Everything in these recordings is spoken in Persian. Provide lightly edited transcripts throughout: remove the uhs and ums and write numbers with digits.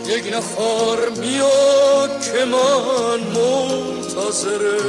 یک نفر میاد که من منتظر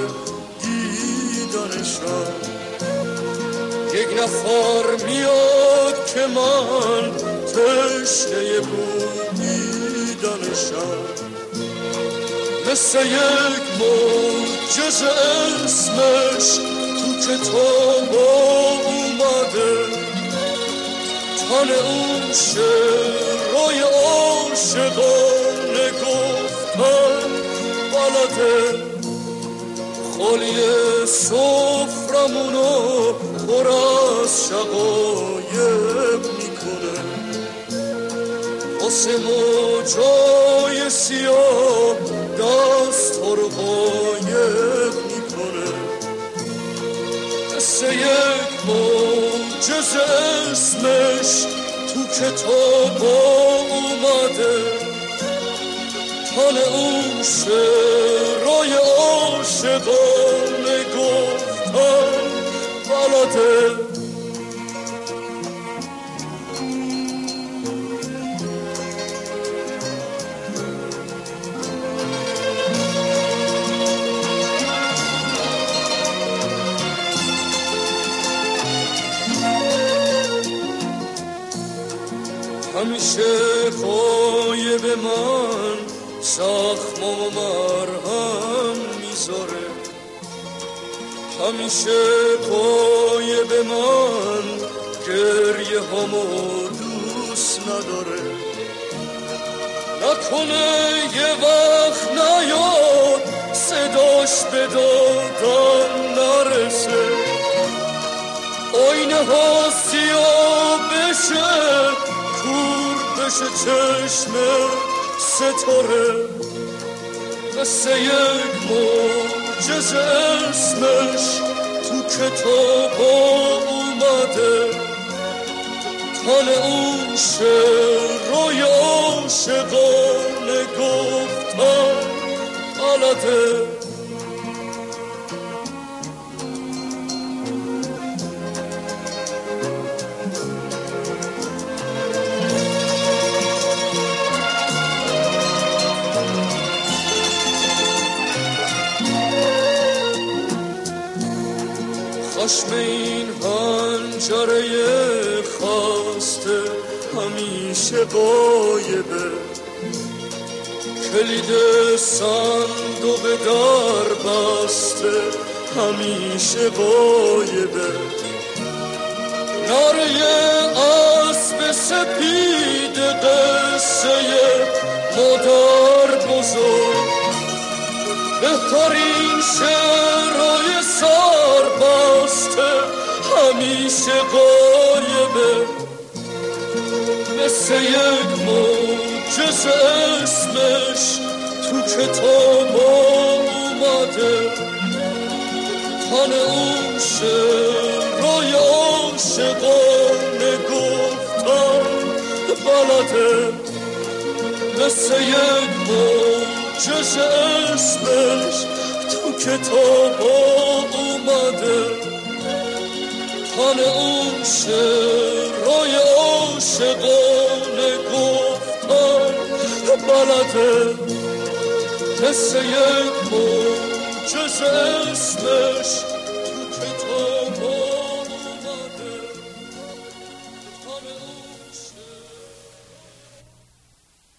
دیدنشم، یک نفر میاد که من تشنه بودیدنشم. مثل یک معجزه اسمش تو کتاب اومده، تن اون شعرهای عاشقانه گفتن بلده. خالی سفرمونو پر از شقایق میکنه، واسه موجای سیاه دست ها رو قایق میکنه. مثل یک معجزه اسمش تو کتاب اومده، تن اون شعرهای عاشقانه گفتن بلده. همیشه پای به من زخم و مرهم میذاره، همیشه پای به من گریه همو دوست نداره. نکنه یه وقت نیاد صداش به دادن نرسه، آینه ها سیاه بشه، کور بشه چشم ستاره. مثل یک معجزه اسمش تو کتاب اومده، تن اون شعرهای عاشقانه گفتن بلده. خشم این حنجره خسته همیشه غایبه، کلید صندوق در بسته همیشه غایبه. نره اسب سپید قصه مادر بزرگ، بهترین شعرهای سربسته همیشه غایبه. مثل یک معجزه اسمش تو کتاب اومده، تن اون شعرهای عاشقانه گفتن بلده. مثل یک معجزه اسمش تو کتاب اومده، تن اون شعرهای عاشقانه گفتن بلده. مثل یک معجزه اسمش تو کتاب